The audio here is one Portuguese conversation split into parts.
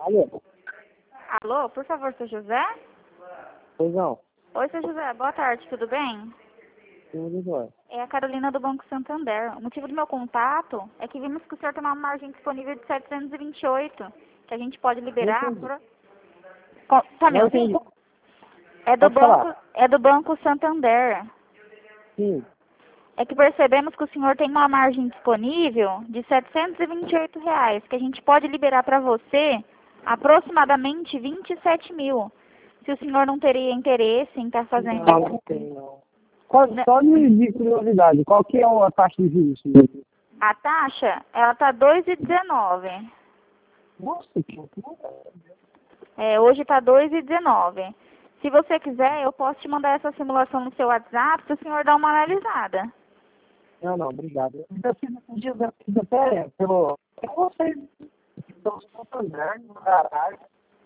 Alô? Alô, por favor, seu José? Pois não. Oi, seu José, boa tarde, tudo bem? Tudo jóia. É a Carolina do Banco Santander. O motivo do meu contato é que vimos que o senhor tem uma margem disponível de 728, que a gente pode Não liberar entendi. por... Tá me Não entendi. ouvindo? Pode falar. É do Banco Santander. Sim. É que percebemos que o senhor tem uma margem disponível de R$ 728, que a gente pode liberar para você aproximadamente 27 mil. Se o senhor não teria interesse em estar fazendo... Não tem, não. Né? Só de curiosidade, qual que é a taxa de juros? A taxa, ela tá 2,19. Nossa, que Hoje tá 2,19. Se você quiser, eu posso te mandar essa simulação no seu WhatsApp, se o senhor dar uma analisada. Não, obrigado. Eu fiz até pelo... Eu gostei do Santander, no garagem.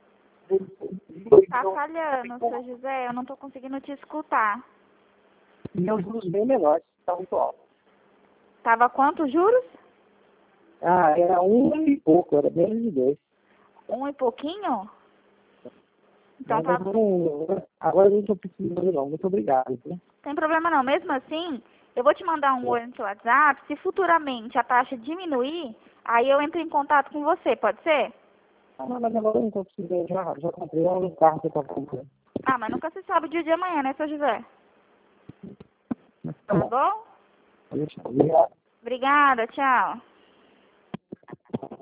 Tá falhando, seu José, eu não tô conseguindo te escutar. E os juros bem menores, tá muito alto. Tava quantos juros? Ah, era um e pouco, era menos de dois. Um e pouquinho? Então Mas tá, agora eu não estou precisando não. Muito obrigado. Viu? sem problema não. Mesmo assim, eu vou te mandar um oi no seu WhatsApp. Se futuramente a taxa diminuir, aí eu entro em contato com você, pode ser? Ah, não, mas agora eu não estou precisando. Já comprei um carro que eu estava comprando. Ah, mas nunca se sabe o dia de amanhã, né, seu José? Tá Tá bom. bom? Obrigado. Obrigada, tchau.